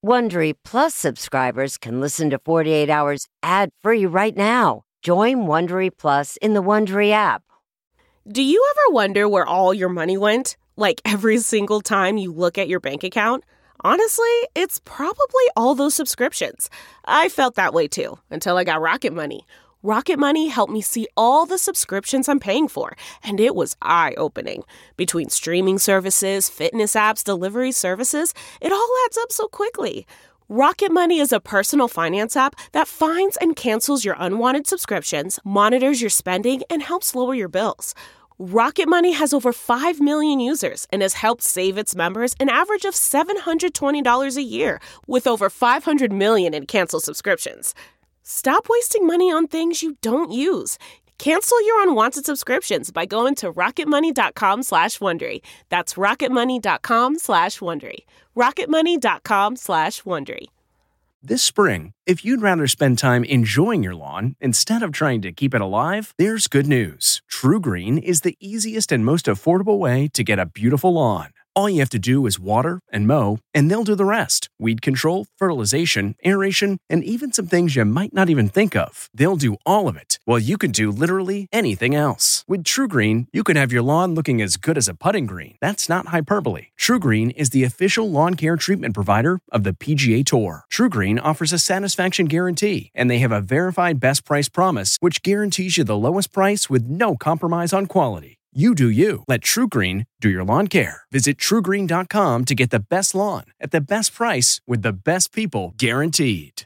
Wondery Plus subscribers can listen to 48 Hours ad-free right now. Join Wondery Plus in the Wondery app. Do you ever wonder where all your money went? Like every single time you look at your bank account? Honestly, it's probably all those subscriptions. I felt that way too, until I got Rocket Money. Rocket Money helped me see all the subscriptions I'm paying for, and it was eye-opening. Between streaming services, fitness apps, delivery services, it all adds up so quickly. Rocket Money is a personal finance app that finds and cancels your unwanted subscriptions, monitors your spending, and helps lower your bills. Rocket Money has over 5 million users and has helped save its members an average of $720 a year, with over 500 million in canceled subscriptions. Stop wasting money on things you don't use. Cancel your unwanted subscriptions by going to rocketmoney.com/Wondery. That's rocketmoney.com/Wondery. rocketmoney.com/Wondery. This spring, if you'd rather spend time enjoying your lawn instead of trying to keep it alive, there's good news. True Green is the easiest and most affordable way to get a beautiful lawn. All you have to do is water and mow, and they'll do the rest. Weed control, fertilization, aeration, and even some things you might not even think of. They'll do all of it, while you can do literally anything else. With True Green, you can have your lawn looking as good as a putting green. That's not hyperbole. True Green is the official lawn care treatment provider of the PGA Tour. True Green offers a satisfaction guarantee, and they have a verified best price promise, which guarantees you the lowest price with no compromise on quality. You do you. Let True Green do your lawn care. Visit TrueGreen.com to get the best lawn at the best price with the best people guaranteed.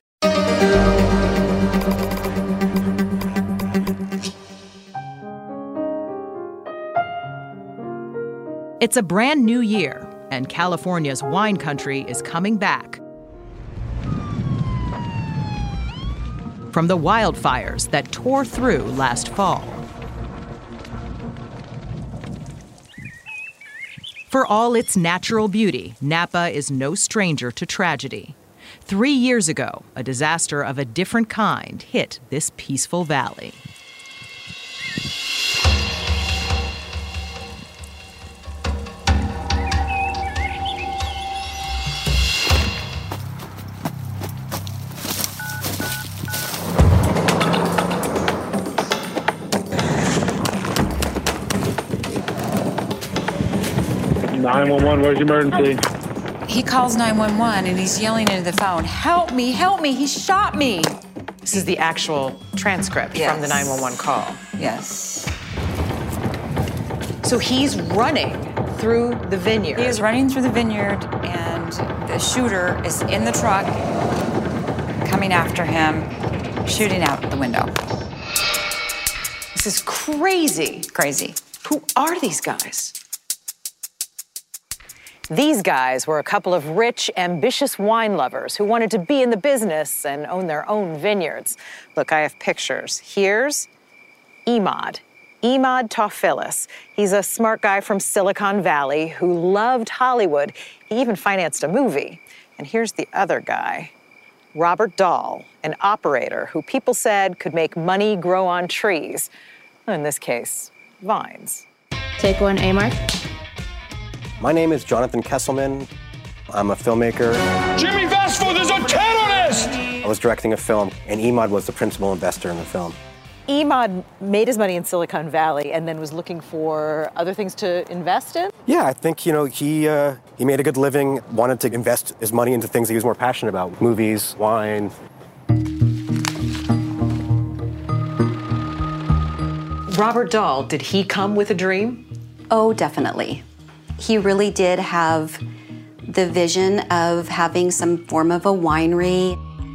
It's a brand new year, and California's wine country is coming back. From the wildfires that tore through last fall. For all its natural beauty, Napa is no stranger to tragedy. 3 years ago, a disaster of a different kind hit this peaceful valley. Where's your emergency? He calls 911 and he's yelling into the phone, help me, he shot me. This is the actual transcript from the 911 call. Yes. So he's running through the vineyard. He is running through the vineyard and the shooter is in the truck, coming after him, shooting out the window. This is crazy. Crazy. Who are these guys? These guys were a couple of rich, ambitious wine lovers who wanted to be in the business and own their own vineyards. Look, I have pictures. Here's Emad Taufilis. He's a smart guy from Silicon Valley who loved Hollywood. He even financed a movie. And here's the other guy, Robert Dahl, an operator who people said could make money grow on trees. In this case, vines. Take one, A-Mark. My name is Jonathan Kesselman. I'm a filmmaker. Jimmy Vesford is a terrorist! I was directing a film, and Emad was the principal investor in the film. Emad made his money in Silicon Valley and then was looking for other things to invest in? Yeah, I think, he made a good living, wanted to invest his money into things that he was more passionate about. Movies, wine. Robert Dahl, did he come with a dream? Oh, definitely. He really did have the vision of having some form of a winery.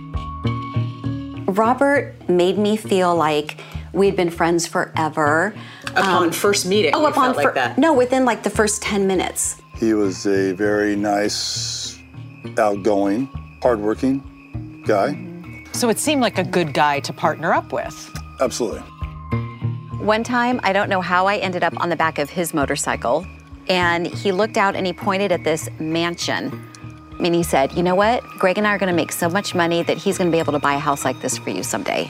Robert made me feel like we'd been friends forever. Upon first meeting, you felt like that? No, within like the first 10 minutes. He was a very nice, outgoing, hardworking guy. So it seemed like a good guy to partner up with. Absolutely. One time, I don't know how I ended up on the back of his motorcycle, and he looked out and he pointed at this mansion. And he said, you know what? Greg and I are gonna make so much money that he's gonna be able to buy a house like this for you someday.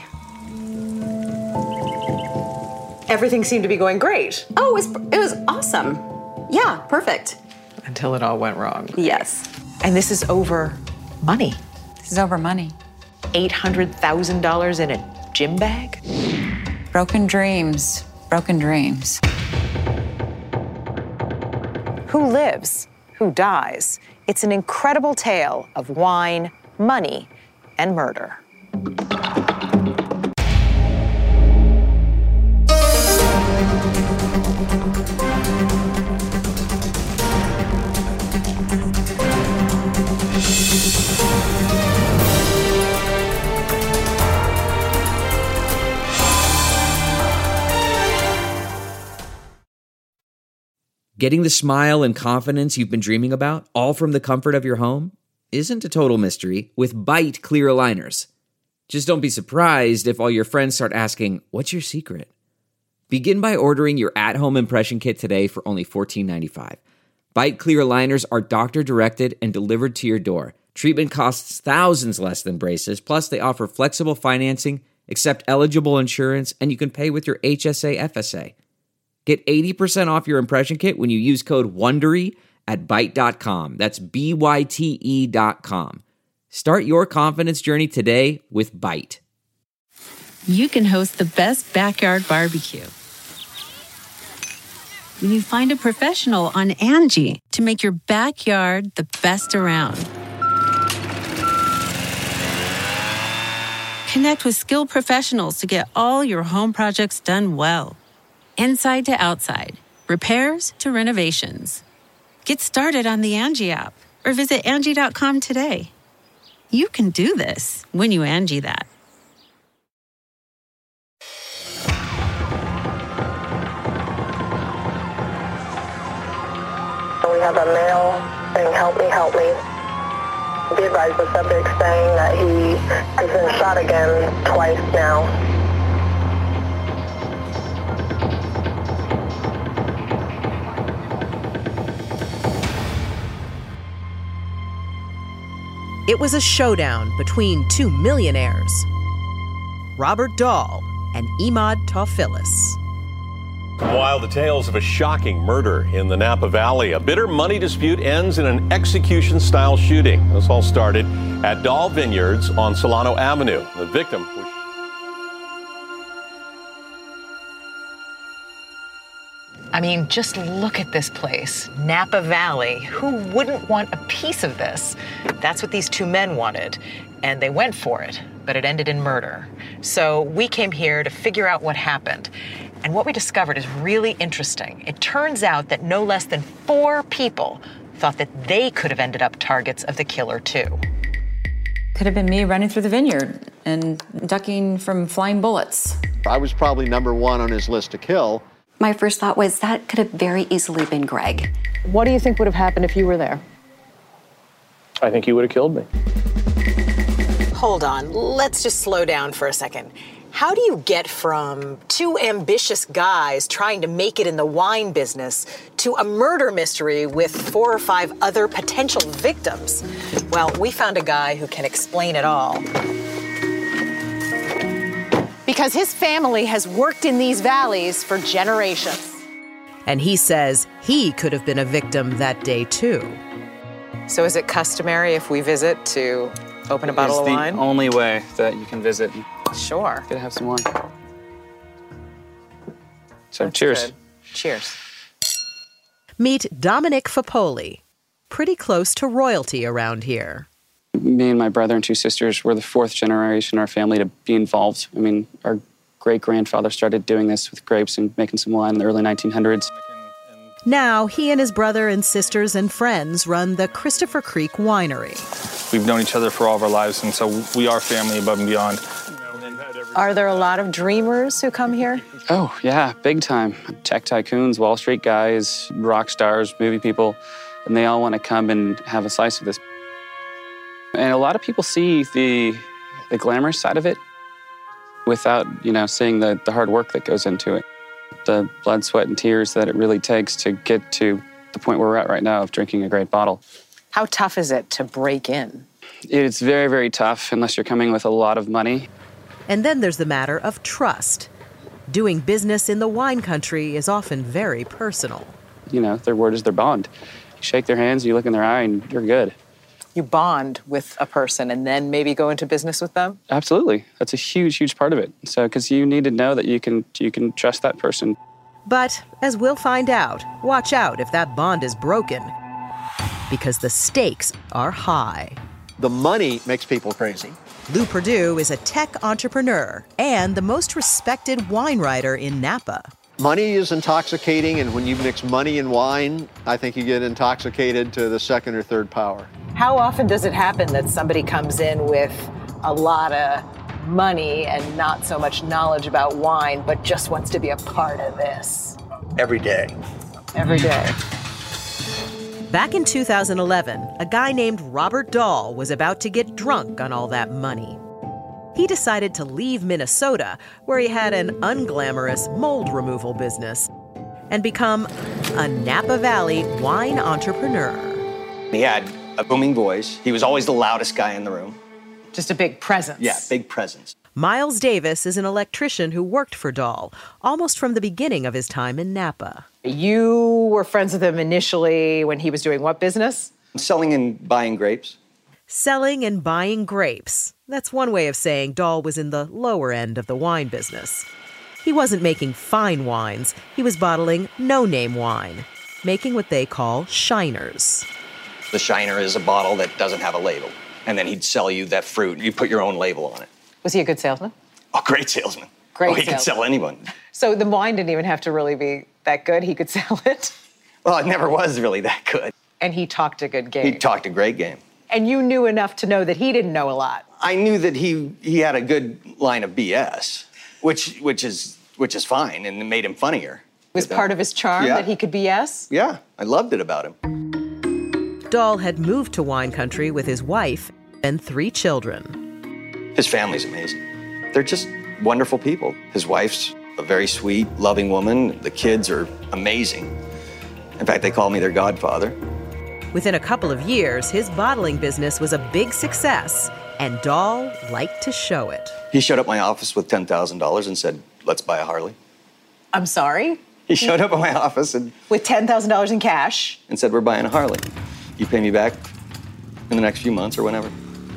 Everything seemed to be going great. Oh, it was awesome. Yeah, perfect. Until it all went wrong. Yes. And this is over Money. This is over money. $800,000 in a gym bag? Broken dreams. Broken dreams. Who lives? Who dies? It's an incredible tale of wine, money, and murder. Getting the smile and confidence you've been dreaming about, all from the comfort of your home, isn't a total mystery with Byte clear aligners. Just don't be surprised if all your friends start asking, what's your secret? Begin by ordering your at-home impression kit today for only $14.95. Byte clear aligners are doctor-directed and delivered to your door. Treatment costs thousands less than braces, plus they offer flexible financing, accept eligible insurance, and you can pay with your HSA FSA. Get 80% off your impression kit when you use code WONDERY at Byte.com. That's BYTE.com. Start your confidence journey today with Byte. You can host the best backyard barbecue when you find a professional on Angie to make your backyard the best around. Connect with skilled professionals to get all your home projects done well. Inside to outside, repairs to renovations. Get started on the Angie app or visit Angie.com today. You can do this when you Angie that. We have a male saying, help me, help me. Be advised, the subject saying that he has been shot again twice now. It was a showdown between two millionaires, Robert Dahl and Emad Tawfilis. While the tales of a shocking murder in the Napa Valley, a bitter money dispute ends in an execution-style shooting. This all started at Dahl Vineyards on Solano Avenue. The victim was... I mean, just look at this place, Napa Valley. Who wouldn't want a piece of this? That's what these two men wanted, and they went for it, but it ended in murder. So we came here to figure out what happened. And what we discovered is really interesting. It turns out that no less than 4 people thought that they could have ended up targets of the killer, too. Could have been me running through the vineyard and ducking from flying bullets. I was probably number 1 on his list to kill. My first thought was that could have very easily been Greg. What do you think would have happened if you were there? I think he would have killed me. Hold on, let's just slow down for a second. How do you get from 2 ambitious guys trying to make it in the wine business to a murder mystery with 4 or 5 other potential victims? Well, we found a guy who can explain it all. Because his family has worked in these valleys for generations. And he says he could have been a victim that day, too. So is it customary if we visit to open a bottle of wine? It's the only way that you can visit. Sure. Gotta have some wine. So cheers. Good. Cheers. Meet Dominic Fapoli, pretty close to royalty around here. Me and my brother and 2 sisters were the 4th generation in our family to be involved. I mean, our great-grandfather started doing this with grapes and making some wine in the early 1900s. Now, he and his brother and sisters and friends run the Christopher Creek Winery. We've known each other for all of our lives, and so we are family above and beyond. Are there a lot of dreamers who come here? Oh, yeah, big time. Tech tycoons, Wall Street guys, rock stars, movie people, and they all want to come and have a slice of this. And a lot of people see the glamorous side of it without, seeing the hard work that goes into it. The blood, sweat, and tears that it really takes to get to the point where we're at right now of drinking a great bottle. How tough is it to break in? It's very, very tough unless you're coming with a lot of money. And then there's the matter of trust. Doing business in the wine country is often very personal. Their word is their bond. You shake their hands, you look in their eye, and you're good. You bond with a person and then maybe go into business with them? Absolutely. That's a huge, huge part of it. So, because you need to know that you can trust that person. But, as we'll find out, watch out if that bond is broken, because the stakes are high. The money makes people crazy. Lou Perdue is a tech entrepreneur and the most respected wine writer in Napa. Money is intoxicating, and when you mix money and wine, I think you get intoxicated to the second or third power. How often does it happen that somebody comes in with a lot of money and not so much knowledge about wine, but just wants to be a part of this? Every day. Every day. Back in 2011, a guy named Robert Dahl was about to get drunk on all that money. He decided to leave Minnesota, where he had an unglamorous mold removal business, and become a Napa Valley wine entrepreneur. He had a booming voice. He was always the loudest guy in the room. Just a big presence. Yeah, big presence. Miles Davis is an electrician who worked for Dahl almost from the beginning of his time in Napa. You were friends with him initially when he was doing what business? Selling and buying grapes. Selling and buying grapes. That's one way of saying Dahl was in the lower end of the wine business. He wasn't making fine wines. He was bottling no-name wine, making what they call shiners. The shiner is a bottle that doesn't have a label. And then he'd sell you that fruit. You put your own label on it. Was he a good salesman? Oh, great salesman. Great He could sell anyone. So the wine didn't even have to really be that good. He could sell it. Well, it never was really that good. And he talked a good game. He talked a great game. And you knew enough to know that he didn't know a lot. I knew that he had a good line of BS, which is fine, and it made him funnier. It was part of his charm that he could BS? Yeah, I loved it about him. Dahl had moved to wine country with his wife and 3 children. His family's amazing. They're just wonderful people. His wife's a very sweet, loving woman. The kids are amazing. In fact, they call me their godfather. Within a couple of years, his bottling business was a big success, and Dahl liked to show it. He showed up at my office with $10,000 and said, "Let's buy a Harley." I'm sorry? He showed up at my office and with $10,000 in cash? And said, "We're buying a Harley. You pay me back in the next few months or whenever."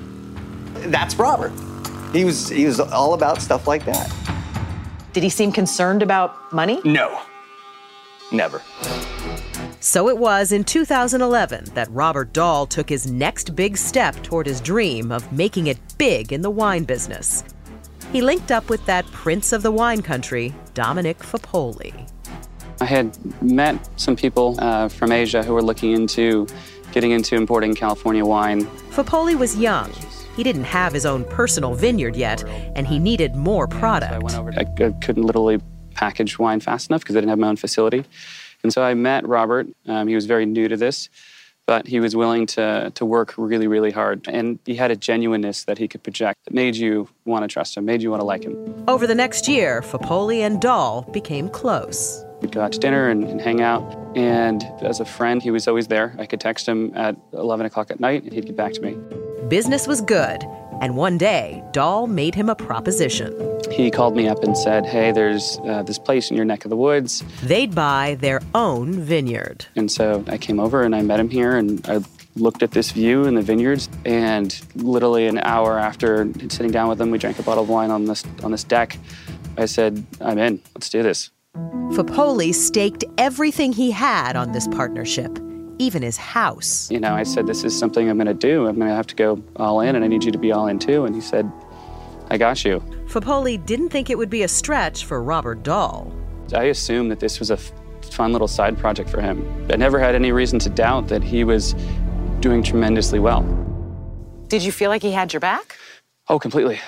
That's Robert. He was all about stuff like that. Did he seem concerned about money? No. Never. So it was in 2011 that Robert Dahl took his next big step toward his dream of making it big in the wine business. He linked up with that prince of the wine country, Dominic Fapoli. I had met some people from Asia who were looking into getting into importing California wine. Fapoli was young. He didn't have his own personal vineyard yet, and he needed more product. I couldn't literally package wine fast enough because I didn't have my own facility. And so I met Robert. He was very new to this, but he was willing to work really, really hard. And he had a genuineness that he could project that made you want to trust him, made you want to like him. Over the next year, Fapoli and Dahl became close. We'd go out to dinner and hang out. And as a friend, he was always there. I could text him at 11 o'clock at night, and he'd get back to me. Business was good. And one day, Dahl made him a proposition. He called me up and said, "Hey, there's this place in your neck of the woods." They'd buy their own vineyard. And so I came over and I met him here, and I looked at this view in the vineyards. And literally an hour after sitting down with him, we drank a bottle of wine on this deck. I said, "I'm in. Let's do this." Fapoli staked everything he had on this partnership, even his house. You know, I said, "This is something I'm going to do. I'm going to have to go all in, and I need you to be all in too." And he said, "I got you." Fapoli didn't think it would be a stretch for Robert Dahl. I assumed that this was a fun little side project for him. I never had any reason to doubt that he was doing tremendously well. Did you feel like he had your back? Oh, completely.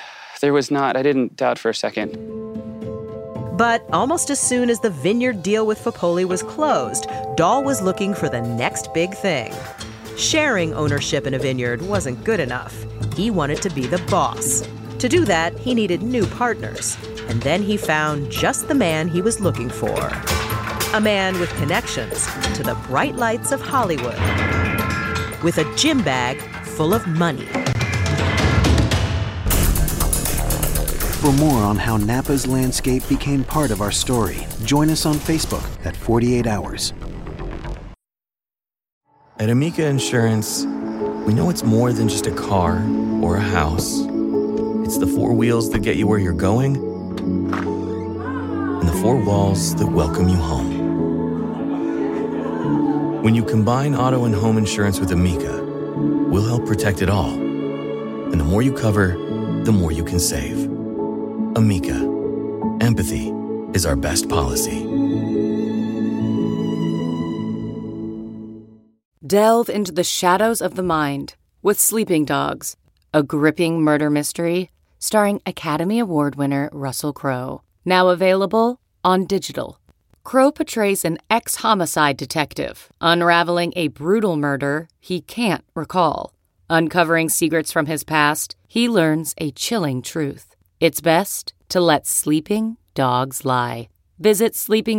I didn't doubt for a second. But almost as soon as the vineyard deal with Fapoli was closed, Dahl was looking for the next big thing. Sharing ownership in a vineyard wasn't good enough. He wanted to be the boss. To do that, he needed new partners. And then he found just the man he was looking for. A man with connections to the bright lights of Hollywood. With a gym bag full of money. For more on how Napa's landscape became part of our story, join us on Facebook at 48 Hours. At Amica Insurance, We know it's more than just a car or a house. It's the four wheels that get you where you're going and the four walls that welcome you home. When you combine auto and home insurance with Amica, we'll help protect it all. And the more you cover, the more you can save. Amica. Empathy is our best policy. Delve into the shadows of the mind with Sleeping Dogs, a gripping murder mystery starring Academy Award winner Russell Crowe. Now available on digital. Crowe portrays an ex-homicide detective, unraveling a brutal murder he can't recall. Uncovering secrets from his past, he learns a chilling truth. It's best to let sleeping dogs lie. Visit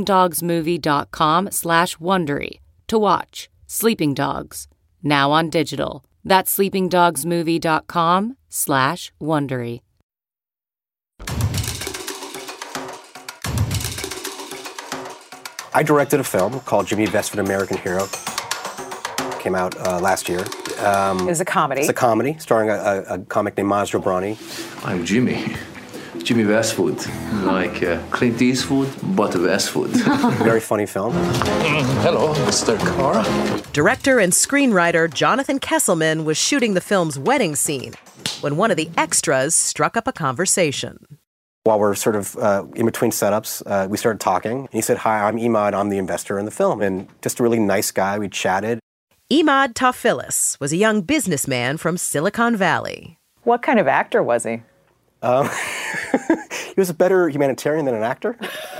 sleepingdogsmovie.com/Wondery to watch Sleeping Dogs, now on digital. That's sleepingdogsmovie.com/Wondery. I directed a film called Jimmy Vested, American Hero. Came out last year. It's a comedy. It's a comedy starring a comic named Maz Jobrani. I'm Jimmy Westwood, like Clint Eastwood, but Westwood. Very funny film. Hello, Mr. Carr. Director and screenwriter Jonathan Kesselman was shooting the film's wedding scene when one of the extras struck up a conversation. While we're sort of in between setups, we started talking. And he said, "Hi, I'm Emad. I'm the investor in the film." And just a really nice guy. We chatted. Emad Tawfilis was a young businessman from Silicon Valley. What kind of actor was he? He was a better humanitarian than an actor.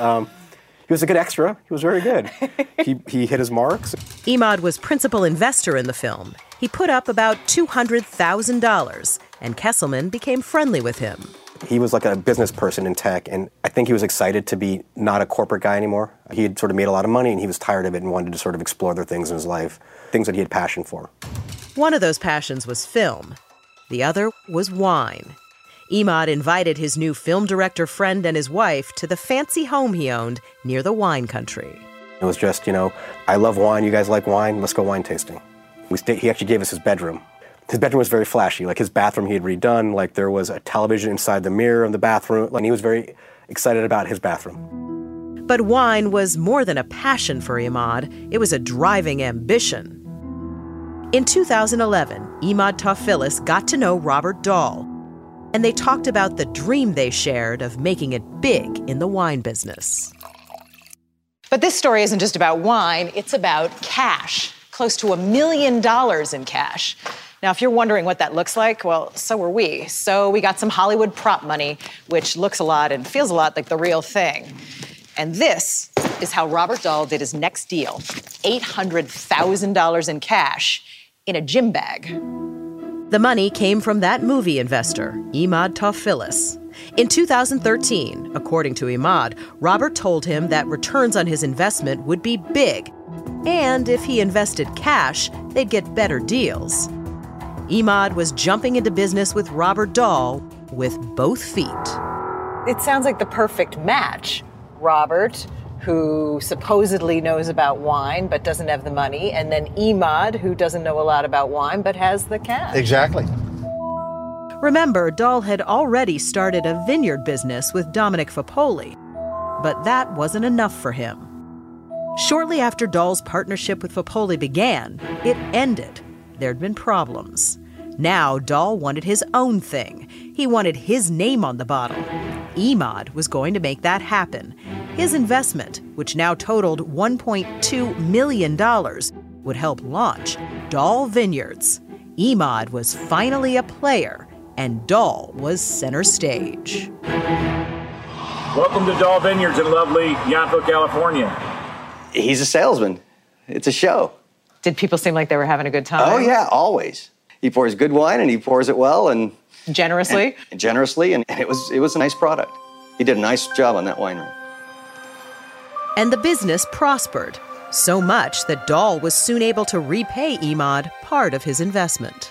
He was a good extra. He was very good. He hit his marks. Emad was principal investor in the film. He put up about $200,000, and Kesselman became friendly with him. He was like a business person in tech, and I think he was excited to be not a corporate guy anymore. He had sort of made a lot of money, and he was tired of it and wanted to sort of explore other things in his life, things that he had passion for. One of those passions was film. The other was wine. Emad invited his new film director friend and his wife to the fancy home he owned near the wine country. It was just, I love wine, you guys like wine, let's go wine tasting. He actually gave us his bedroom. His bedroom was very flashy. Like his bathroom he had redone, like there was a television inside the mirror of the bathroom, and he was very excited about his bathroom. But wine was more than a passion for Emad. It was a driving ambition. In 2011, Emad Tawfilis got to know Robert Dahl, and they talked about the dream they shared of making it big in the wine business. But this story isn't just about wine, it's about cash. Close to $1 million in cash. Now, if you're wondering what that looks like, well, so were we. So we got some Hollywood prop money, which looks a lot and feels a lot like the real thing. And this is how Robert Dahl did his next deal. $800,000 in cash in a gym bag. The money came from that movie investor, Emad Tawfilis. In 2013, according to Emad, Robert told him that returns on his investment would be big, and if he invested cash, they'd get better deals. Emad was jumping into business with Robert Dahl with both feet. It sounds like the perfect match. Robert, who supposedly knows about wine but doesn't have the money, and then Emad, who doesn't know a lot about wine but has the cash. Exactly. Remember, Dahl had already started a vineyard business with Dominic Fapoli, but that wasn't enough for him. Shortly after Dahl's partnership with Fapoli began, it ended. There'd been problems. Now Dahl wanted his own thing. He wanted his name on the bottle. Emad was going to make that happen. His investment, which now totaled $1.2 million, would help launch Dahl Vineyards. Emad was finally a player, and Dahl was center stage. Welcome to Dahl Vineyards in lovely Yountville, California. He's a salesman. It's a show. Did people seem like they were having a good time? Oh, yeah, always. He pours good wine, and he pours it well, and generously. And generously, and it was a nice product. He did a nice job on that winery. And the business prospered, so much that Dahl was soon able to repay Emad part of his investment.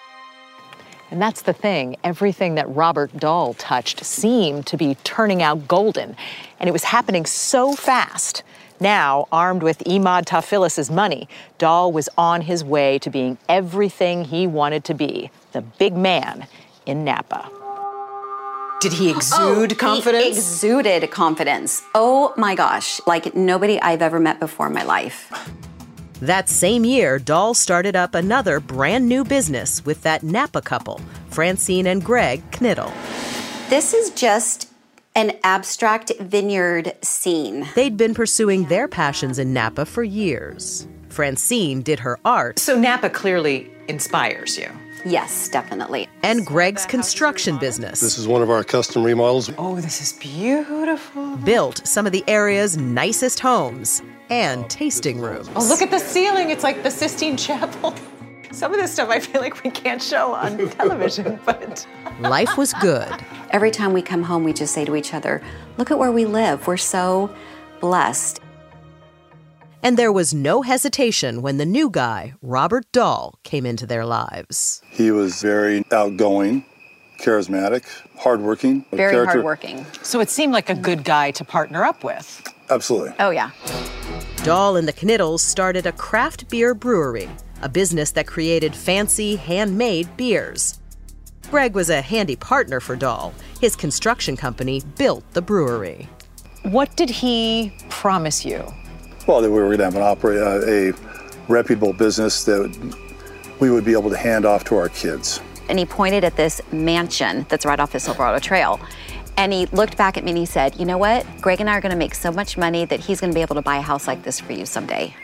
And that's the thing. Everything that Robert Dahl touched seemed to be turning out golden. And it was happening so fast Now, armed with Imad Tawfilis's money, Dahl was on his way to being everything he wanted to be, the big man in Napa. Did he exude confidence? He exuded confidence. Oh my gosh, like nobody I've ever met before in my life. That same year, Dahl started up another brand new business with that Napa couple, Francine and Greg Knittel. This is just an abstract vineyard scene. They'd been pursuing their passions in Napa for years. Francine did her art. So Napa clearly inspires you. Yes, definitely. And Greg's construction business. This is one of our custom remodels. Oh, this is beautiful. Built some of the area's nicest homes and tasting rooms. Oh, look at the ceiling. It's like the Sistine Chapel. Some of this stuff I feel like we can't show on television, but... Life was good. Every time we come home, we just say to each other, look at where we live. We're so blessed. And there was no hesitation when the new guy, Robert Dahl, came into their lives. He was very outgoing, charismatic, hardworking. Very hardworking. So it seemed like a good guy to partner up with. Absolutely. Oh, yeah. Dahl and the Knittels started a craft beer brewery, a business that created fancy, handmade beers. Greg was a handy partner for Dahl. His construction company built the brewery. What did he promise you? Well, that we were going to have a reputable business that we would be able to hand off to our kids. And he pointed at this mansion that's right off the Silverado Trail. And he looked back at me and he said, you know what? Greg and I are going to make so much money that he's going to be able to buy a house like this for you someday.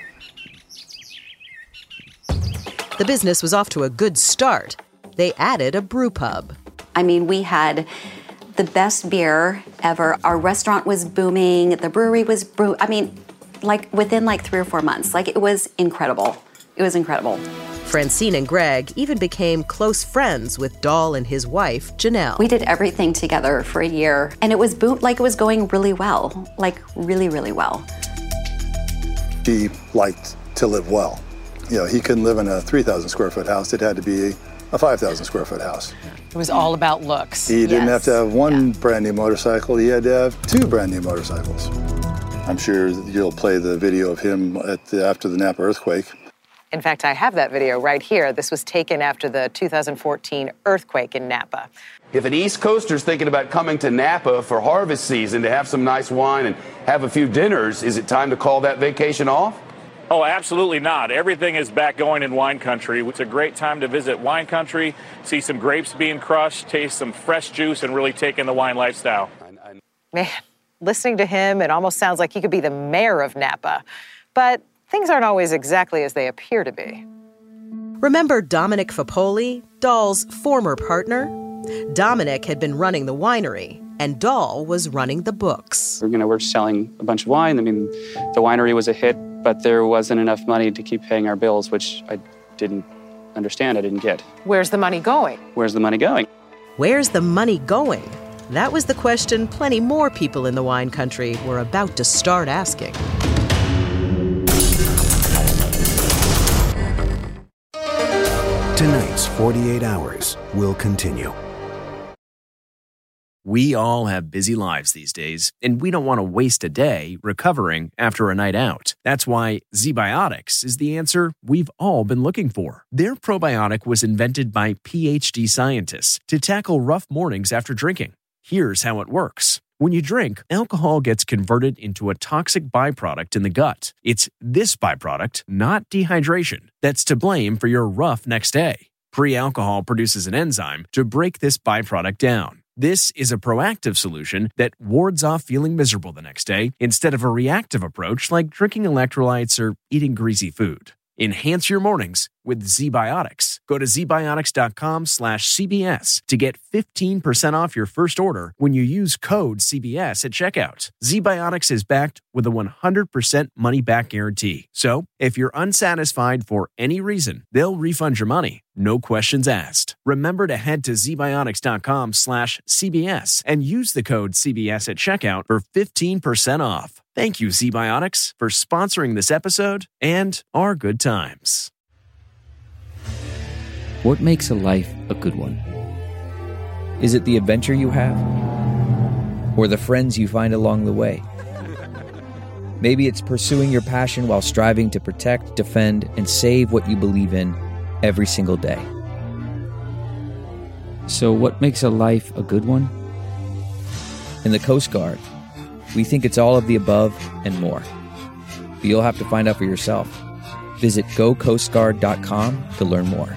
The business was off to a good start. They added a brew pub. I mean, we had the best beer ever. Our restaurant was booming. The brewery was within 3 or 4 months. It was incredible. It was incredible. Francine and Greg even became close friends with Dahl and his wife, Janelle. We did everything together for a year, and it was it was going really well, really, really well. He liked to live well. You know, he couldn't live in a 3,000 square foot house. It had to be a 5,000 square foot house. It was all about looks. He didn't have to have one brand new motorcycle. He had to have 2 brand new motorcycles. I'm sure you'll play the video of him after the Napa earthquake. In fact, I have that video right here. This was taken after the 2014 earthquake in Napa. If an East Coaster's thinking about coming to Napa for harvest season to have some nice wine and have a few dinners, is it time to call that vacation off? Oh, absolutely not. Everything is back going in wine country. It's a great time to visit wine country, see some grapes being crushed, taste some fresh juice, and really take in the wine lifestyle. Man, listening to him, it almost sounds like he could be the mayor of Napa. But things aren't always exactly as they appear to be. Remember Dominic Fapoli, Dahl's former partner? Dominic had been running the winery, and Dahl was running the books. We're selling a bunch of wine. I mean, the winery was a hit, but there wasn't enough money to keep paying our bills, which I didn't understand. I didn't get. Where's the money going? Where's the money going? Where's the money going? That was the question plenty more people in the wine country were about to start asking. Tonight's 48 Hours will continue. We all have busy lives these days, and we don't want to waste a day recovering after a night out. That's why ZBiotics is the answer we've all been looking for. Their probiotic was invented by PhD scientists to tackle rough mornings after drinking. Here's how it works. When you drink, alcohol gets converted into a toxic byproduct in the gut. It's this byproduct, not dehydration, that's to blame for your rough next day. Pre-alcohol produces an enzyme to break this byproduct down. This is a proactive solution that wards off feeling miserable the next day instead of a reactive approach like drinking electrolytes or eating greasy food. Enhance your mornings with ZBiotics. Go to zbiotics.com/CBS to get 15% off your first order when you use code CBS at checkout. ZBiotics is backed with a 100% money-back guarantee. So, if you're unsatisfied for any reason, they'll refund your money. No questions asked. Remember to head to zbiotics.com/CBS and use the code CBS at checkout for 15% off. Thank you, ZBiotics, for sponsoring this episode and our good times. What makes a life a good one? Is it the adventure you have? Or the friends you find along the way? Maybe it's pursuing your passion while striving to protect, defend, and save what you believe in every single day. So what makes a life a good one? In the Coast Guard, we think it's all of the above and more. But you'll have to find out for yourself. Visit gocoastguard.com to learn more.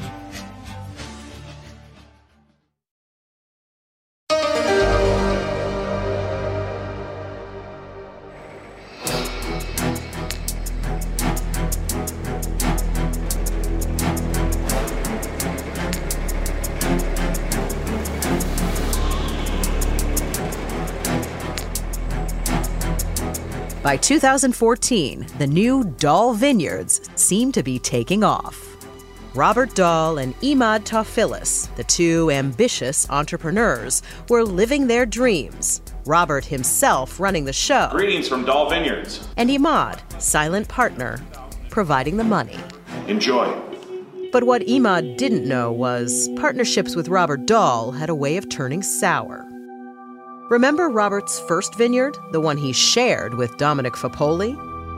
By 2014, the new Dahl Vineyards seemed to be taking off. Robert Dahl and Emad Tawfilis, the two ambitious entrepreneurs, were living their dreams. Robert himself running the show. Greetings from Dahl Vineyards. And Emad, silent partner, providing the money. Enjoy. But what Emad didn't know was partnerships with Robert Dahl had a way of turning sour. Remember Robert's first vineyard, the one he shared with Dominic Fapoli?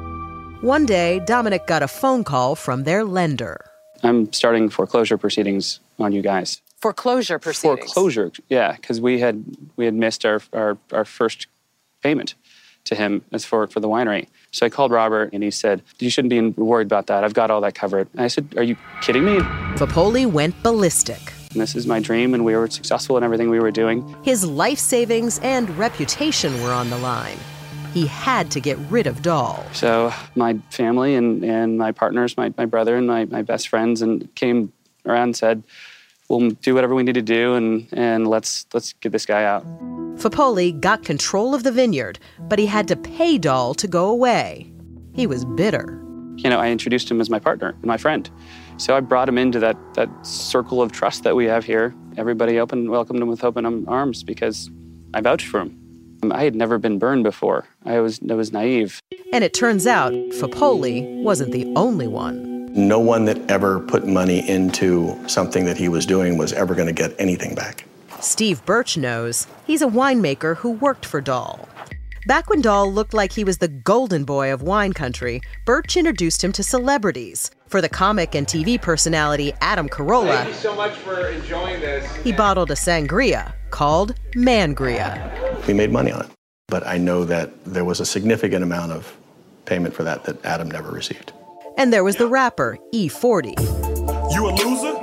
One day, Dominic got a phone call from their lender. I'm starting foreclosure proceedings on you guys. Foreclosure proceedings? Foreclosure, yeah, because we had missed our first payment to him as for the winery. So I called Robert, and he said, you shouldn't be worried about that. I've got all that covered. And I said, are you kidding me? Fapoli went ballistic. And this is my dream, and we were successful in everything we were doing. His life savings and reputation were on the line. He had to get rid of Dahl. So my family and my partners, my brother and my best friends, and came around and said, we'll do whatever we need to do, and let's get this guy out. Fapoli got control of the vineyard, but he had to pay Dahl to go away. He was bitter. You know, I introduced him as my partner and my friend. So I brought him into that circle of trust that we have here. Everybody welcomed him with open arms because I vouched for him. I had never been burned before. I was naive. And it turns out Fapoli wasn't the only one. No one that ever put money into something that he was doing was ever going to get anything back. Steve Birch knows. He's a winemaker who worked for Dahl. Back when Dahl looked like he was the golden boy of wine country, Birch introduced him to celebrities. For the comic and TV personality Adam Carolla, thank you so much for enjoying this. He bottled a sangria called Mangria. We made money on it, but I know that there was a significant amount of payment for that Adam never received. And there was the rapper E40. You a loser?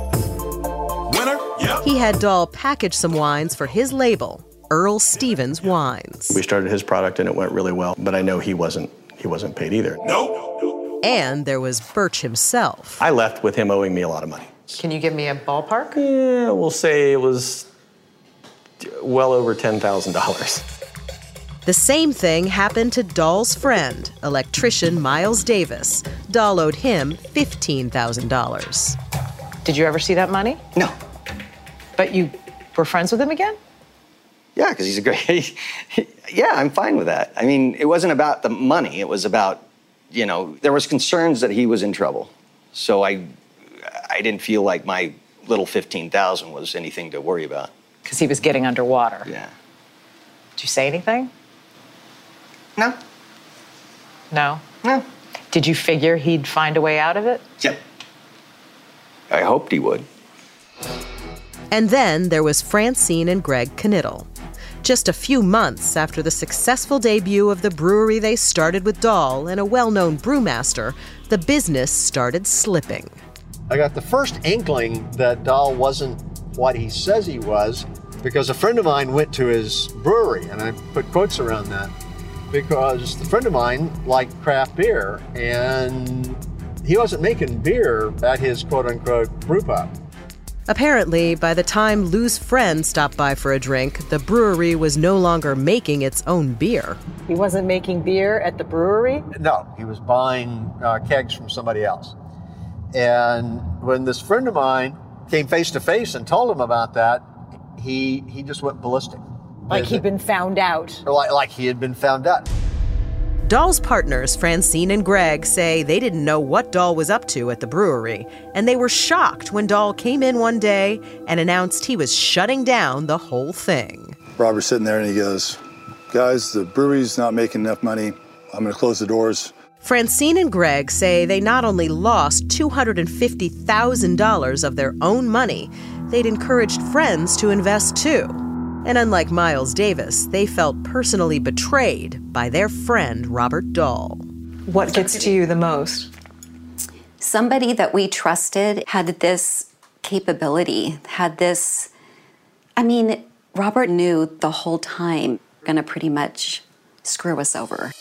No. Winner? Yeah. He had Dahl package some wines for his label, Earl Stevens Wines. We started his product and it went really well, but I know he wasn't paid either. No. And there was Birch himself. I left with him owing me a lot of money. Can you give me a ballpark? Yeah, we'll say it was well over $10,000. The same thing happened to Dahl's friend, electrician Miles Davis. Dahl owed him $15,000. Did you ever see that money? No. But you were friends with him again? Yeah, because he's a great... Yeah, I'm fine with that. I mean, it wasn't about the money. It was about, there was concerns that he was in trouble. So I didn't feel like my little $15,000 was anything to worry about. Because he was getting underwater. Yeah. Did you say anything? No. No? No. Did you figure he'd find a way out of it? Yep. I hoped he would. And then there was Francine and Greg Knittel. Just a few months after the successful debut of the brewery they started with Dahl and a well-known brewmaster, the business started slipping. I got the first inkling that Dahl wasn't what he says he was because a friend of mine went to his brewery, and I put quotes around that, because the friend of mine liked craft beer, and he wasn't making beer at his quote-unquote brew pub. Apparently, by the time Lou's friend stopped by for a drink, the brewery was no longer making its own beer. He wasn't making beer at the brewery? No, he was buying kegs from somebody else. And when this friend of mine came face to face and told him about that, he just went ballistic. Like he'd been found out. Like he had been found out. Dahl's partners, Francine and Greg, say they didn't know what Dahl was up to at the brewery, and they were shocked when Dahl came in one day and announced he was shutting down the whole thing. Robert's sitting there and he goes, guys, the brewery's not making enough money. I'm going to close the doors. Francine and Greg say they not only lost $250,000 of their own money, they'd encouraged friends to invest too. And unlike Miles Davis, they felt personally betrayed by their friend Robert Dahl. What gets to you the most? Somebody that we trusted had this capability, Robert knew the whole time gonna pretty much screw us over.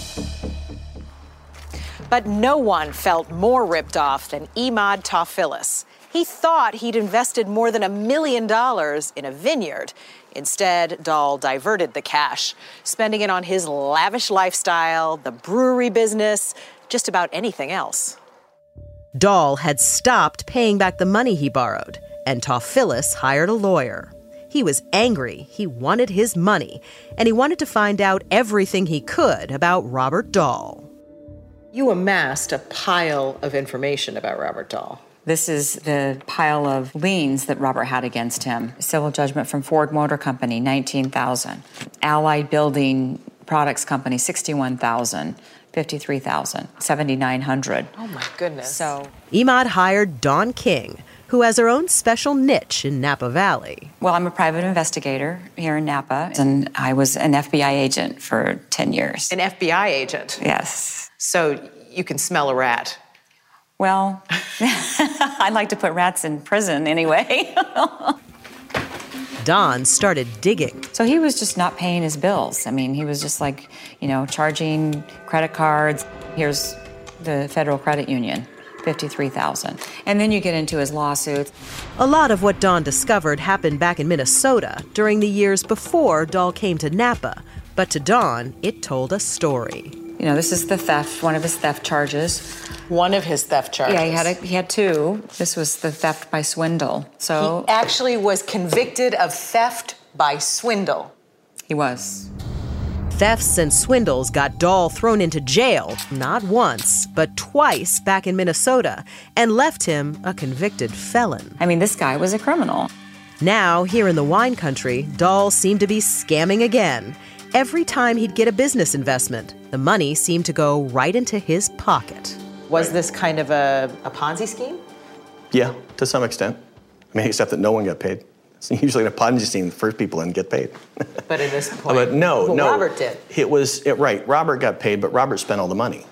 But no one felt more ripped off than Emad Tawfilis. He thought he'd invested more than $1 million in a vineyard. Instead, Dahl diverted the cash, spending it on his lavish lifestyle, the brewery business, just about anything else. Dahl had stopped paying back the money he borrowed, and Tawfilis hired a lawyer. He was angry, he wanted his money, and he wanted to find out everything he could about Robert Dahl. You amassed a pile of information about Robert Dahl. This is the pile of liens that Robert had against him. Civil judgment from Ford Motor Company, $19,000. Allied Building Products Company, $61,000. $53,000, $7,900. Oh my goodness. So Emad hired Dawn King, who has her own special niche in Napa Valley. Well, I'm a private investigator here in Napa, and I was an FBI agent for 10 years. An FBI agent? Yes. So you can smell a rat? Well, I like to put rats in prison anyway. Don started digging. So he was just not paying his bills. I mean, he was just like, charging credit cards. Here's the Federal Credit Union, $53,000. And then you get into his lawsuits. A lot of what Don discovered happened back in Minnesota during the years before Dahl came to Napa. But to Don, it told a story. This is the theft, one of his theft charges. One of his theft charges? Yeah, he had two. This was the theft by swindle. So he actually was convicted of theft by swindle. He was. Thefts and swindles got Dahl thrown into jail, not once, but twice back in Minnesota, and left him a convicted felon. I mean, this guy was a criminal. Now, here in the wine country, Dahl seemed to be scamming again. Every time he'd get a business investment, the money seemed to go right into his pocket. Was this kind of a Ponzi scheme? Yeah, to some extent. Except that no one got paid. It's usually in a Ponzi scheme, the first people in get paid. But at this point, but no. Robert did. Right, Robert got paid, but Robert spent all the money.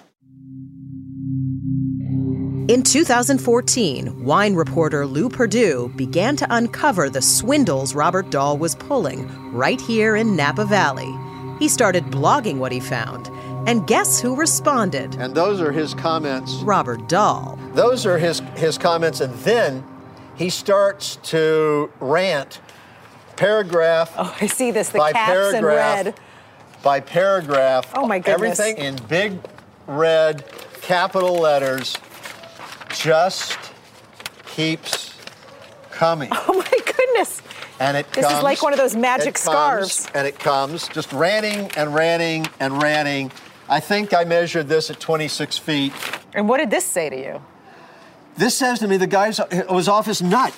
In 2014, wine reporter Lou Perdue began to uncover the swindles Robert Dahl was pulling right here in Napa Valley. He started blogging what he found. And guess who responded? And those are his comments. Robert Dahl. Those are his comments, and then he starts to rant paragraph. Oh, I see this, the by caps paragraph, in red. By paragraph. Oh my goodness. Everything in big red capital letters just keeps coming. Oh my goodness. And it This is like one of those magic scarves. And it comes just ranting and ranting and ranting. I think I measured this at 26 feet. And what did this say to you? This says to me the guy was off his nut.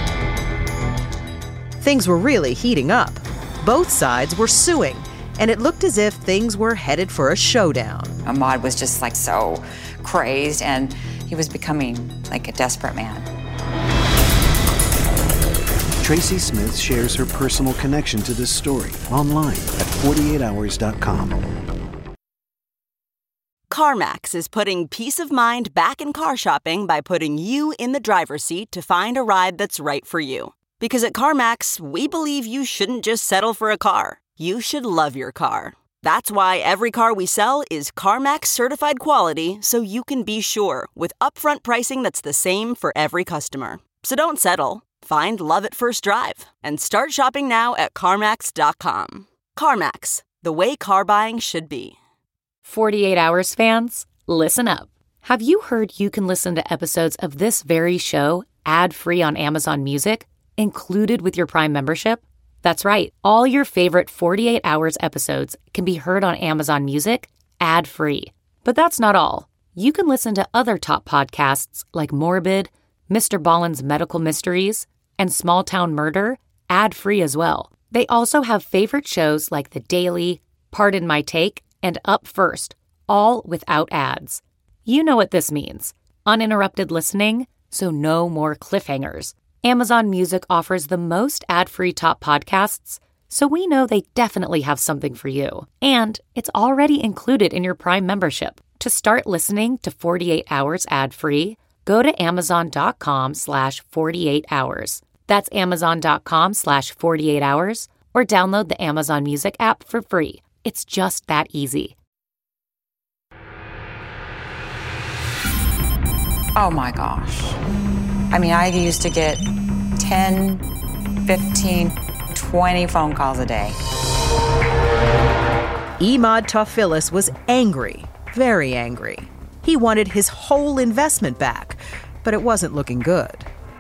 Things were really heating up. Both sides were suing, and it looked as if things were headed for a showdown. Emad was just so crazed, and he was becoming like a desperate man. Tracy Smith shares her personal connection to this story online at 48hours.com. CarMax is putting peace of mind back in car shopping by putting you in the driver's seat to find a ride that's right for you. Because at CarMax, we believe you shouldn't just settle for a car. You should love your car. That's why every car we sell is CarMax certified quality, so you can be sure with upfront pricing that's the same for every customer. So don't settle. Find love at first drive and start shopping now at CarMax.com. CarMax, the way car buying should be. 48 Hours fans, listen up. Have you heard you can listen to episodes of this very show ad-free on Amazon Music, included with your Prime membership? That's right. All your favorite 48 Hours episodes can be heard on Amazon Music ad-free. But that's not all. You can listen to other top podcasts like Morbid, Mr. Ballen's Medical Mysteries, and Small Town Murder ad-free as well. They also have favorite shows like The Daily, Pardon My Take, and Up First, all without ads. You know what this means. Uninterrupted listening, so no more cliffhangers. Amazon Music offers the most ad-free top podcasts, so we know they definitely have something for you. And it's already included in your Prime membership. To start listening to 48 Hours ad-free, go to amazon.com/48 hours. That's amazon.com/48 hours, or download the Amazon Music app for free. It's just that easy. Oh my gosh. I mean, I used to get 10, 15, 20 phone calls a day. Emad Tawfilis was angry, very angry. He wanted his whole investment back, but it wasn't looking good.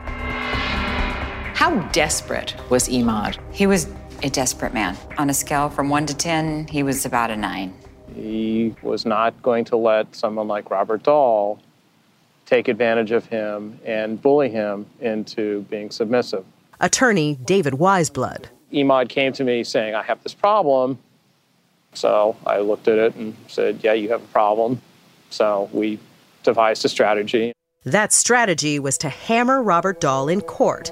How desperate was Emad? He was a desperate man. On a scale from 1 to 10, he was about a 9. He was not going to let someone like Robert Dahl take advantage of him and bully him into being submissive. Attorney David Weisblood. Emad came to me saying, I have this problem. So I looked at it and said, yeah, you have a problem. So we devised a strategy. That strategy was to hammer Robert Dahl in court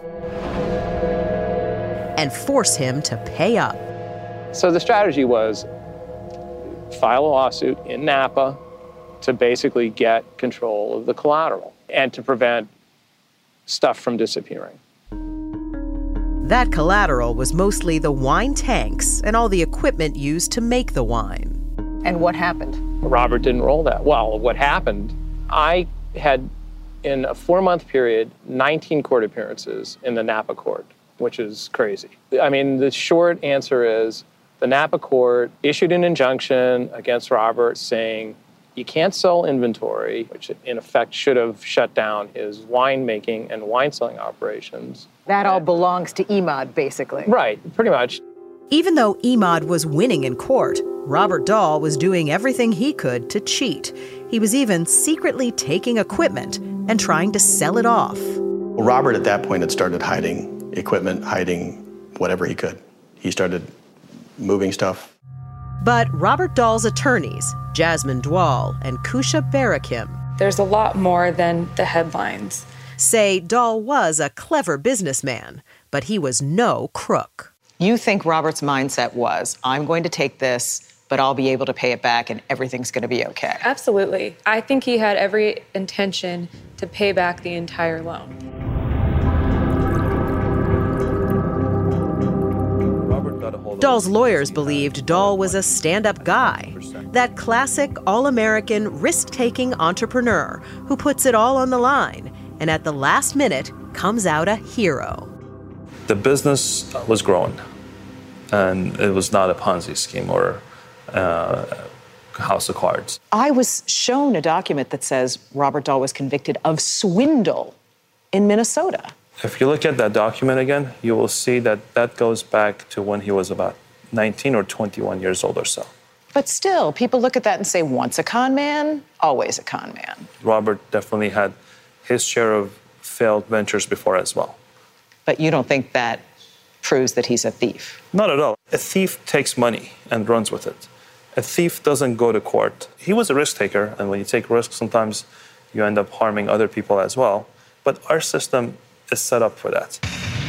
and force him to pay up. So the strategy was file a lawsuit in Napa to basically get control of the collateral and to prevent stuff from disappearing. That collateral was mostly the wine tanks and all the equipment used to make the wine. And what happened? Robert didn't roll that. Well, what happened, I had, in a 4-month period, 19 court appearances in the Napa court, which is crazy. I mean, the short answer is the Napa court issued an injunction against Robert saying, you can't sell inventory, which in effect should have shut down his winemaking and wine selling operations. That all belongs to Emad, basically. Right, pretty much. Even though Emad was winning in court, Robert Dahl was doing everything he could to cheat. He was even secretly taking equipment and trying to sell it off. Well, Robert at that point had started hiding equipment, hiding whatever he could. He started moving stuff. But Robert Dahl's attorneys, Jasmine Dwal and Kusha Barakim, there's a lot more than the headlines, say Dahl was a clever businessman, but he was no crook. You think Robert's mindset was, I'm going to take this, but I'll be able to pay it back and everything's going to be okay? Absolutely. I think he had every intention to pay back the entire loan. Dahl's lawyers believed Dahl was a stand-up guy, that classic all-American risk-taking entrepreneur who puts it all on the line and at the last minute comes out a hero. The business was growing, and it was not a Ponzi scheme or house of cards. I was shown a document that says Robert Dahl was convicted of swindle in Minnesota. If you look at that document again, you will see that that goes back to when he was about 19 or 21 years old or so. But still, people look at that and say, once a con man, always a con man. Robert definitely had his share of failed ventures before as well. But you don't think that proves that he's a thief? Not at all. A thief takes money and runs with it. A thief doesn't go to court. He was a risk taker, and when you take risks, sometimes you end up harming other people as well. But our system is set up for that.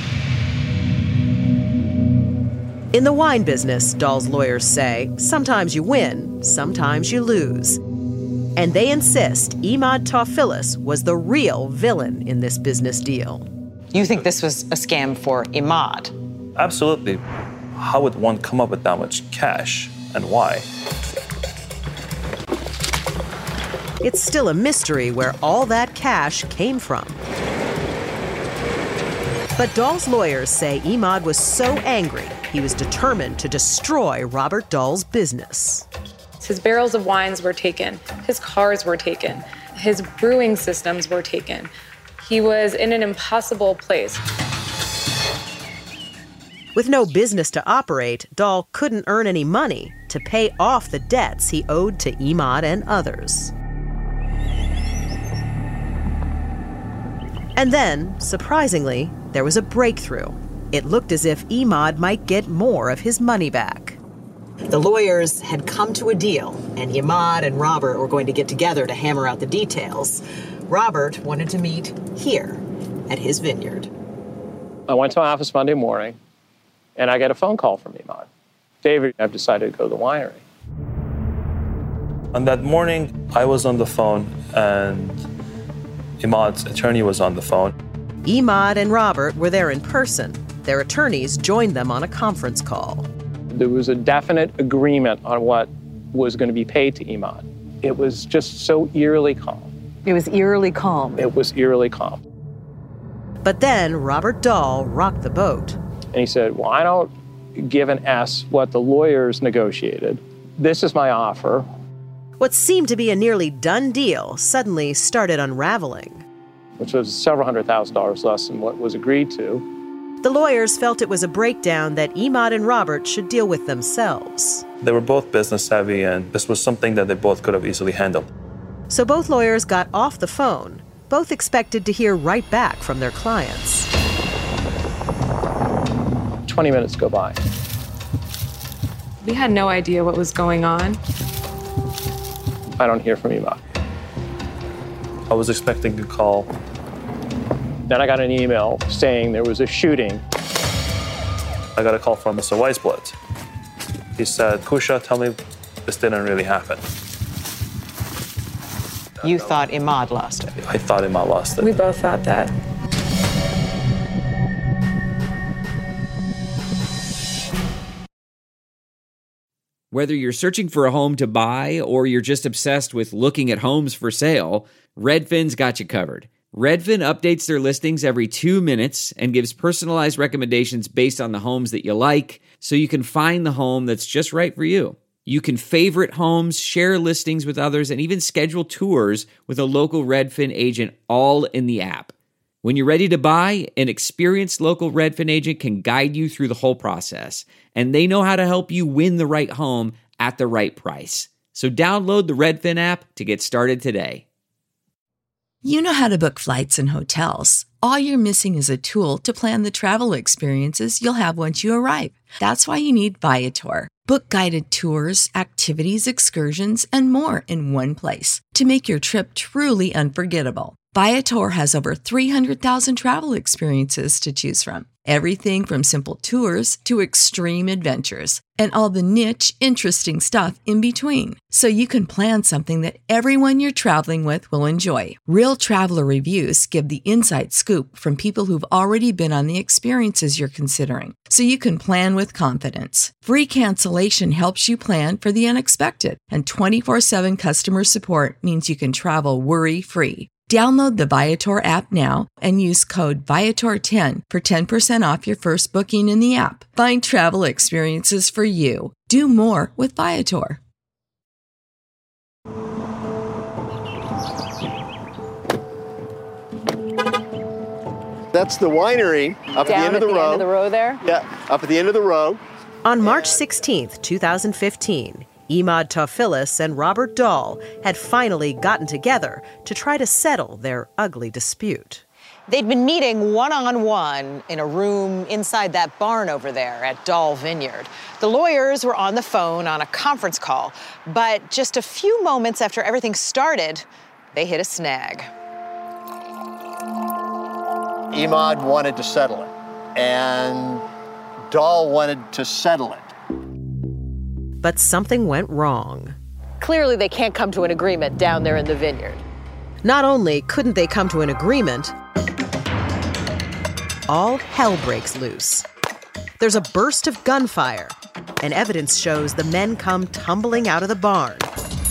In the wine business, Dahl's lawyers say, sometimes you win, sometimes you lose. And they insist Emad Tawfilis was the real villain in this business deal. You think this was a scam for Emad? Absolutely. How would one come up with that much cash, and why? It's still a mystery where all that cash came from. But Dahl's lawyers say Emad was so angry, he was determined to destroy Robert Dahl's business. His barrels of wines were taken. His cars were taken. His brewing systems were taken. He was in an impossible place. With no business to operate, Dahl couldn't earn any money to pay off the debts he owed to Emad and others. And then, surprisingly, there was a breakthrough. It looked as if Emad might get more of his money back. The lawyers had come to a deal, and Imad and Robert were going to get together to hammer out the details. Robert wanted to meet here at his vineyard. I went to my office Monday morning, and I got a phone call from Imad. David, I've decided to go to the winery. On that morning, I was on the phone, and Imad's attorney was on the phone. Imad and Robert were there in person. Their attorneys joined them on a conference call. There was a definite agreement on what was going to be paid to Imad. It was just so eerily calm. It was eerily calm. It was eerily calm. But then Robert Dahl rocked the boat. And he said, well, I don't give an S what the lawyers negotiated. This is my offer. What seemed to be a nearly done deal suddenly started unraveling. Which was several $100,000 less than what was agreed to. The lawyers felt it was a breakdown that Imad and Robert should deal with themselves. They were both business savvy, and this was something that they both could have easily handled. So both lawyers got off the phone. Both expected to hear right back from their clients. 20 minutes go by. We had no idea what was going on. I don't hear from Imad. I was expecting a call. Then I got an email saying there was a shooting. I got a call from Mr. Weisblatt. He said, Kusha, tell me this didn't really happen. You thought Imad lost it. I thought Imad lost it. We both thought that. Whether you're searching for a home to buy or you're just obsessed with looking at homes for sale, Redfin's got you covered. Redfin updates their listings every 2 minutes and gives personalized recommendations based on the homes that you like, so you can find the home that's just right for you. You can favorite homes, share listings with others, and even schedule tours with a local Redfin agent, all in the app. When you're ready to buy, an experienced local Redfin agent can guide you through the whole process, and they know how to help you win the right home at the right price. So download the Redfin app to get started today. You know how to book flights and hotels. All you're missing is a tool to plan the travel experiences you'll have once you arrive. That's why you need Viator. Book guided tours, activities, excursions, and more in one place to make your trip truly unforgettable. Viator has over 300,000 travel experiences to choose from. Everything from simple tours to extreme adventures and all the niche, interesting stuff in between. So you can plan something that everyone you're traveling with will enjoy. Real traveler reviews give the inside scoop from people who've already been on the experiences you're considering. So you can plan with confidence. Free cancellation helps you plan for the unexpected. And 24/7 customer support means you can travel worry-free. Download the Viator app now and use code Viator10 for 10% off your first booking in the app. Find travel experiences for you. Do more with Viator. That's the winery up at the end of the row. Down at the end of the row there? Yeah, up at the end of the row. On March 16th, 2015, Imad Tawfilis and Robert Dahl had finally gotten together to try to settle their ugly dispute. They'd been meeting one-on-one in a room inside that barn over there at Dahl Vineyard. The lawyers were on the phone on a conference call, but just a few moments after everything started, they hit a snag. Imad wanted to settle it, and Dahl wanted to settle it. But something went wrong. Clearly, they can't come to an agreement down there in the vineyard. Not only couldn't they come to an agreement, all hell breaks loose. There's a burst of gunfire, and evidence shows the men come tumbling out of the barn.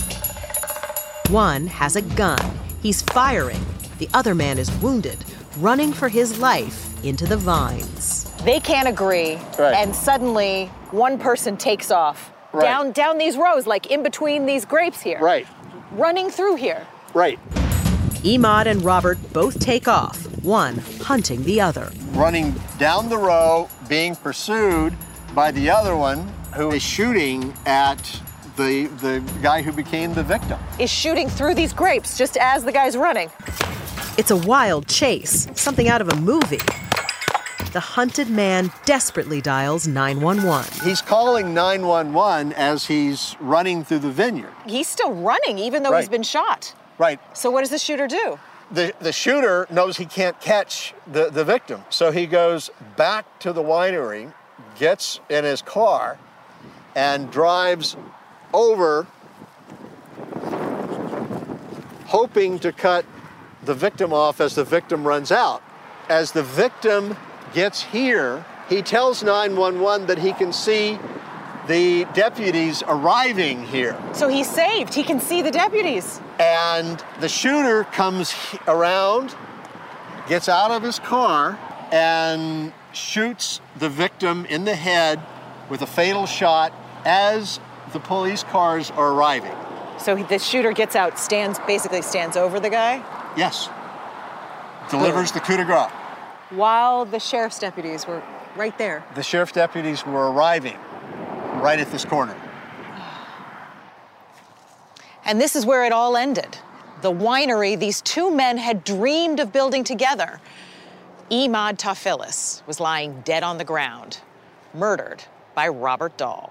One has a gun. He's firing. The other man is wounded, running for his life into the vines. They can't agree, and suddenly one person takes off. Right. Down these rows, like in between these grapes here. Right. Running through here. Right. Imad and Robert both take off, one hunting the other. Running down the row, being pursued by the other one who is shooting at the guy who became the victim. Is shooting through these grapes just as the guy's running. It's a wild chase, something out of a movie. the hunted man desperately dials 911. He's calling 911 as he's running through the vineyard. He's still running, even though he's been shot. Right. So what does the shooter do? The shooter knows he can't catch the victim, so he goes back to the winery, gets in his car, and drives over, hoping to cut the victim off as the victim runs out. As the victim gets here, he tells 911 that he can see the deputies arriving here. So he's saved. He can see the deputies. And the shooter comes around, gets out of his car, and shoots the victim in the head with a fatal shot as the police cars are arriving. So the shooter gets out, basically stands over the guy? Yes. Delivers the coup de grace. While the sheriff's deputies were right there. The sheriff's deputies were arriving right at this corner. And this is where it all ended. The winery these two men had dreamed of building together. Emad Tawfilis was lying dead on the ground, murdered by Robert Dahl.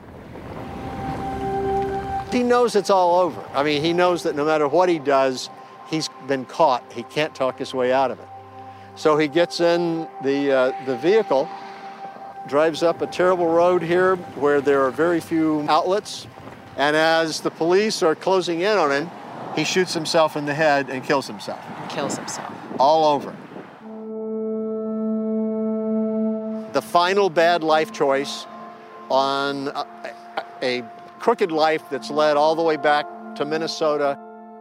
He knows it's all over. I mean, he knows that no matter what he does, he's been caught. He can't talk his way out of it. So he gets in the vehicle, drives up a terrible road here where there are very few outlets, and as the police are closing in on him, he shoots himself in the head and kills himself. Kills himself. All over. The final bad life choice on a crooked life that's led all the way back to Minnesota.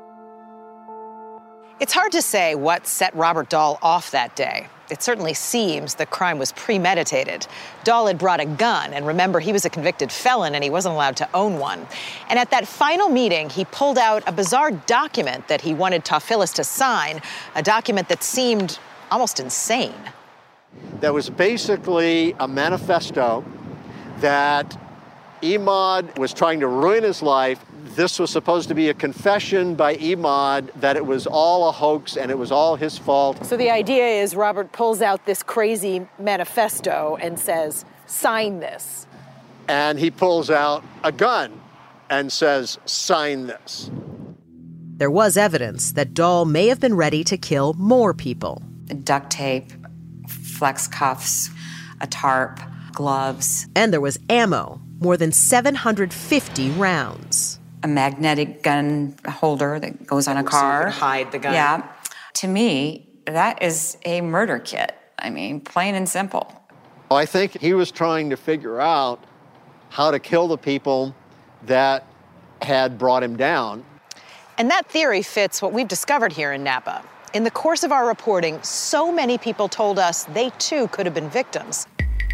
It's hard to say what set Robert Dahl off that day. It certainly seems the crime was premeditated. Dahl had brought a gun, and remember, he was a convicted felon and he wasn't allowed to own one. And at that final meeting, he pulled out a bizarre document that he wanted Tawfilis to sign, a document that seemed almost insane. That was basically a manifesto that Emad was trying to ruin his life. This was supposed to be a confession by Emad that it was all a hoax and it was all his fault. So the idea is Robert pulls out this crazy manifesto and says, sign this. And he pulls out a gun and says, sign this. There was evidence that Dahl may have been ready to kill more people. Duct tape, flex cuffs, a tarp, gloves. And there was ammo, more than 750 rounds. A magnetic gun holder that goes on a car. So you can hide the gun. Yeah. To me, that is a murder kit. I mean, plain and simple. I think he was trying to figure out how to kill the people that had brought him down. And that theory fits what we've discovered here in Napa. In the course of our reporting, so many people told us they too could have been victims.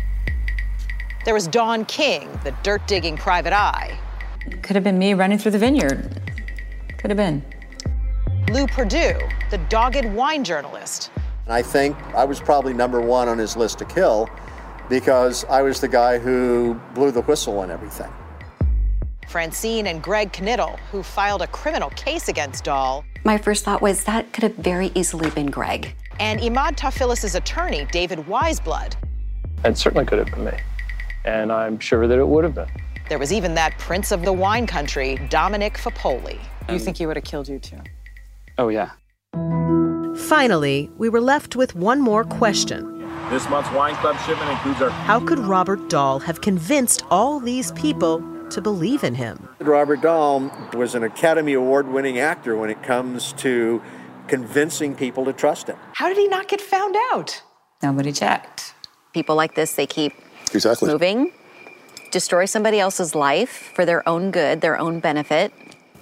There was Don King, the dirt-digging private eye. Could have been me running through the vineyard. Could have been. Lou Perdue, the dogged wine journalist. And I think I was probably number one on his list to kill because I was the guy who blew the whistle on everything. Francine and Greg Knittel, who filed a criminal case against Dahl. My first thought was that could have very easily been Greg. And Emad Tawfilis' attorney, David Weisblood. It certainly could have been me. And I'm sure that it would have been. There was even that prince of the wine country, Dominic Fapoli. You think he would have killed you too? Oh, yeah. Finally, we were left with one more question. This month's Wine Club shipment includes our... How could Robert Dahl have convinced all these people to believe in him? Robert Dahl was an Academy Award-winning actor when it comes to convincing people to trust him. How did he not get found out? Nobody checked. People like this, they keep Exactly. moving, destroy somebody else's life for their own good, their own benefit.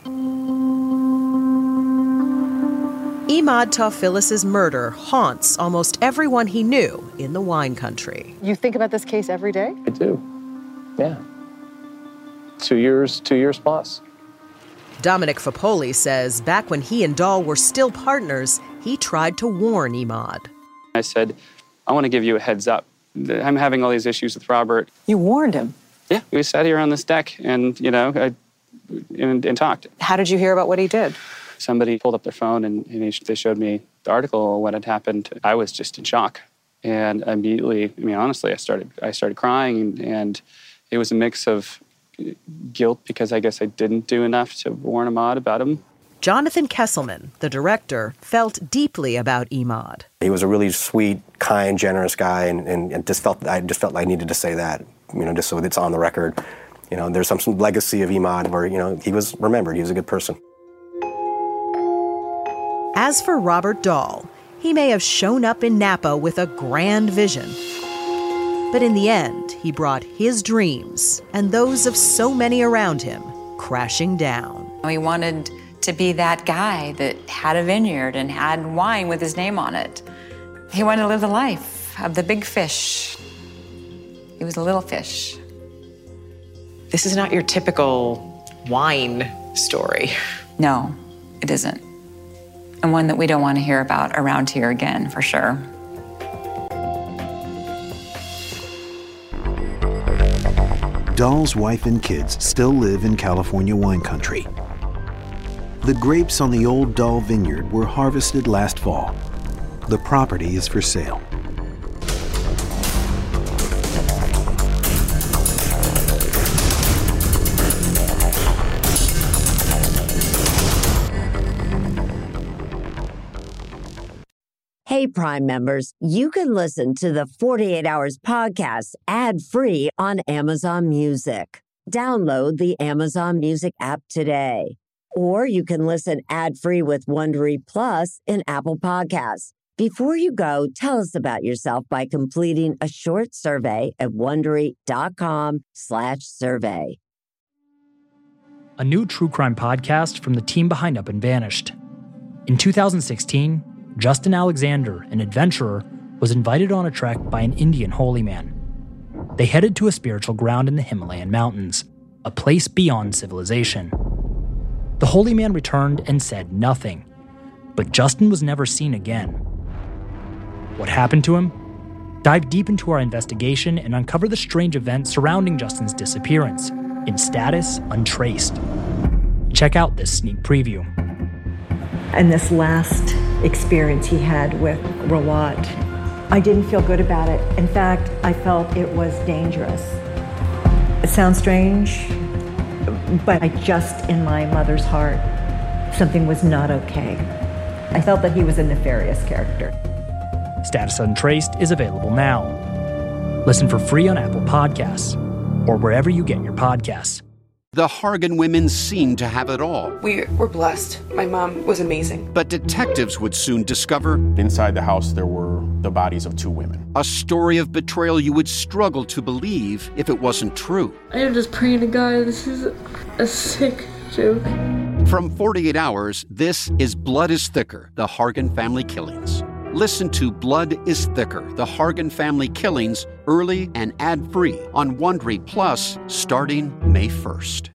Emad Tawfilis' murder haunts almost everyone he knew in the wine country. You think about this case every day? I do, yeah. 2 years plus. Dominic Fapoli says back when he and Dahl were still partners, he tried to warn Emad. I said, I want to give you a heads up. I'm having all these issues with Robert. You warned him? Yeah, we sat here on this deck and, and talked. How did you hear about what he did? Somebody pulled up their phone and they showed me the article, what had happened. I was just in shock. And immediately, honestly, I started crying, and it was a mix of guilt because I guess I didn't do enough to warn Imad about him. Jonathan Kesselman, the director, felt deeply about Imad. He was a really sweet, kind, generous guy, and I just felt I needed to say that, just so it's on the record. There's some legacy of Imad where, he was remembered. He was a good person. As for Robert Dahl, he may have shown up in Napa with a grand vision. But in the end, he brought his dreams and those of so many around him crashing down. He wanted to be that guy that had a vineyard and had wine with his name on it. He wanted to live the life of the big fish. He was a little fish. This is not your typical wine story. No, it isn't. And one that we don't want to hear about around here again, for sure. Dahl's wife and kids still live in California wine country. The grapes on the old Dahl vineyard were harvested last fall. The property is for sale. Hey, Prime members, you can listen to the 48 Hours podcast ad-free on Amazon Music. Download the Amazon Music app today. Or you can listen ad-free with Wondery Plus in Apple Podcasts. Before you go, tell us about yourself by completing a short survey at Wondery.com/survey. A new true crime podcast from the team behind Up and Vanished. In 2016, Justin Alexander, an adventurer, was invited on a trek by an Indian holy man. They headed to a spiritual ground in the Himalayan mountains, a place beyond civilization. The holy man returned and said nothing, but Justin was never seen again. What happened to him? Dive deep into our investigation and uncover the strange events surrounding Justin's disappearance in Status Untraced. Check out this sneak preview. And this last experience he had with Rawat, I didn't feel good about it. In fact, I felt it was dangerous. It sounds strange, but I just, in my mother's heart, something was not okay. I felt that he was a nefarious character. Status Untraced is available now. Listen for free on Apple Podcasts or wherever you get your podcasts. The Hargan women seemed to have it all. We were blessed. My mom was amazing. But detectives would soon discover... inside the house, there were the bodies of 2 women. A story of betrayal you would struggle to believe if it wasn't true. I am just praying to God, this is a sick joke. From 48 Hours, this is Blood is Thicker, the Hargan family killings. Listen to Blood is Thicker, the Hargan family killings, early and ad-free on Wondery Plus starting May 1st.